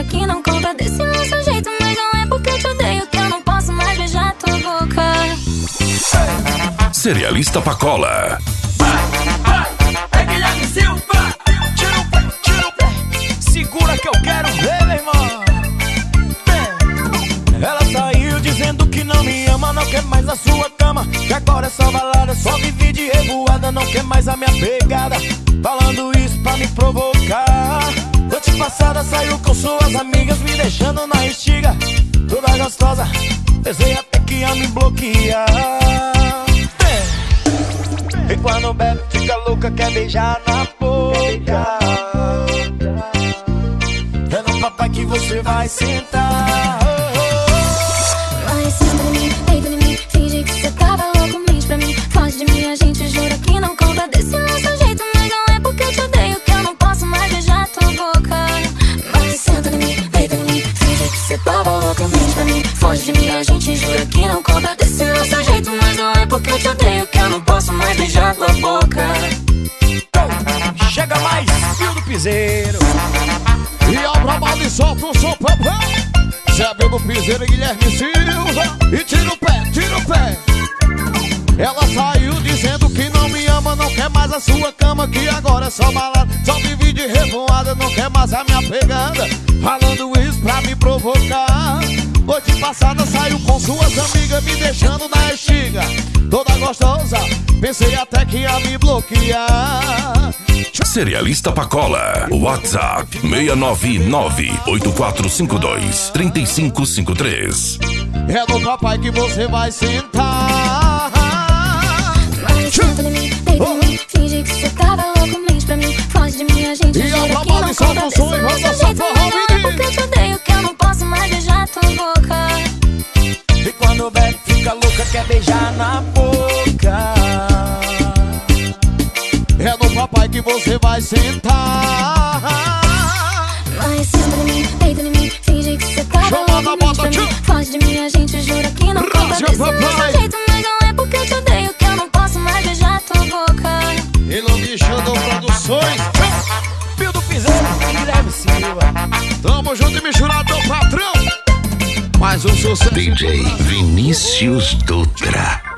que não conta desse nosso jeito. Mas não é porque eu te odeio que eu não posso mais beijar tua boca. Cerealista Pacola. É Guilherme Silva. Tira o pé. Segura que eu quero ver, meu irmão. Ela saiu dizendo que não me ama, não quer mais a sua cama, que agora é só balada, só vive de revoada, não quer mais a minha pegada, falando isso pra me provocar. Noite passada saiu com suas amigas, me deixando na estiga, toda gostosa, pensei até que ia me bloquear. E quando bebe fica louca, quer beijar na boca. É no papai que você vai sentar. Mas senta em mim, deita em mim, finge que cê tava louco, mente pra mim, foge de mim, a gente jura que não conta desse nosso jeito. Mas não é porque eu te odeio que eu não posso mais beijar tua boca. Mas senta em mim, deita em mim, finge que cê tava louco, mente pra mim, foge de mim, a gente jura que não conta desse nosso jeito. Mas não é porque eu te odeio que eu não posso mais beijar tua boca. Chega mais, Pio do Piseiro. E ao trabalho e solta o som, papai. Zé Pio do Piseiro e Guilherme Silva. E tira o pé. Ela saiu dizendo que não me ama, não quer mais a sua cama, que agora é só balada, só vive de revoada, não quer mais a minha pegada, falando isso pra me provocar. Noite passada saiu com suas amigas, me deixando na estiga, toda gostosa, pensei até que ia me bloquear. Cerealista Pacola. WhatsApp 699-8452-3553. É no papai que você vai sentar. Mas senta em mim, deita em mim, finge que cê tava louco, mente pra mim, foge de mim, a gente E jura ao que trabalho não e solta conta o desse som e nosso roda jeito. só Mas forró, não é menino. porque eu te odeio que eu não posso mais beijar tua boca. E quando bebe fica louca, quer beijar na boca. É no papai que você vai sentar. Mas senta em mim, deita em mim, finge que cê tava Chama na louco, mente bota, pra mim, tio. foge de mim, a gente jura que não conta Rasga, desse papai. nosso jeito. Mas não é porque eu te odeio que eu não posso mais beijar tua boca. E não me Xandão Produções. Pio do Piseiro e Guilherme Silva. Tamo junto e misturado, meu patrão. Mais um sucesso. DJ Vinícius Dutra.